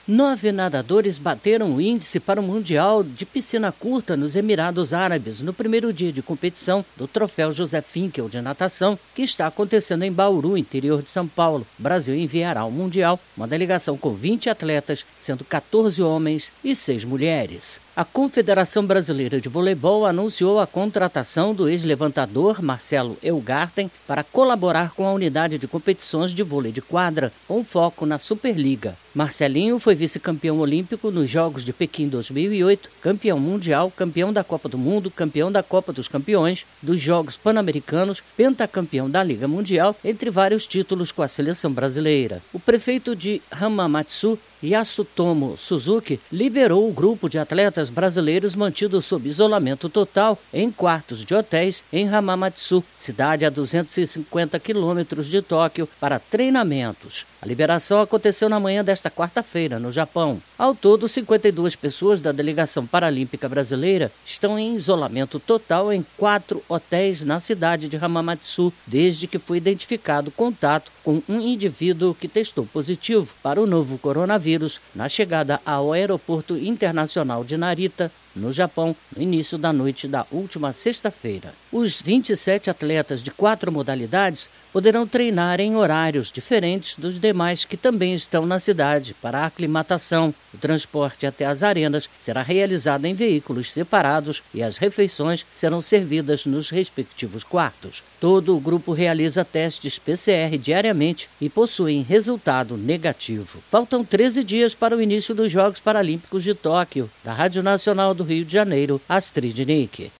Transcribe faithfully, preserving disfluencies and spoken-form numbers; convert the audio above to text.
Nove nadadores bateram o índice para o Mundial de Piscina Curta nos Emirados Árabes no primeiro dia de competição do Troféu José Finkel de natação, que está acontecendo em Bauru, interior de São Paulo. O Brasil enviará ao Mundial uma delegação com vinte atletas, sendo quatorze homens e seis mulheres. A Confederação Brasileira de Voleibol anunciou a contratação do ex-levantador Marcelo Eugarten para colaborar com a unidade de competições de vôlei de quadra, com foco na Superliga. Marcelinho foi vice-campeão olímpico nos Jogos de Pequim dois mil e oito, campeão mundial, campeão da Copa do Mundo, campeão da Copa dos Campeões, dos Jogos Pan-Americanos, pentacampeão da Liga Mundial, entre vários títulos com a seleção brasileira. O prefeito de Hamamatsu, Yasutomo Suzuki, liberou o grupo de atletas brasileiros mantido sob isolamento total em quartos de hotéis em Hamamatsu, cidade a duzentos e cinquenta quilômetros de Tóquio, para treinamentos. A liberação aconteceu na manhã desta quarta-feira, no Japão. Ao todo, cinquenta e duas pessoas da delegação paralímpica brasileira estão em isolamento total em quatro hotéis na cidade de Hamamatsu, desde que foi identificado contato com um indivíduo que testou positivo para o novo coronavírus na chegada ao Aeroporto Internacional de Narita, no Japão, no início da noite da última sexta-feira. Os vinte e sete atletas de quatro modalidades poderão treinar em horários diferentes dos demais que também estão na cidade para a aclimatação. O transporte até as arenas será realizado em veículos separados e as refeições serão servidas nos respectivos quartos. Todo o grupo realiza testes P C R diariamente e possuem resultado negativo. Faltam treze dias para o início dos Jogos Paralímpicos de Tóquio. Da Rádio Nacional do Rio de Janeiro, Astrid Nick.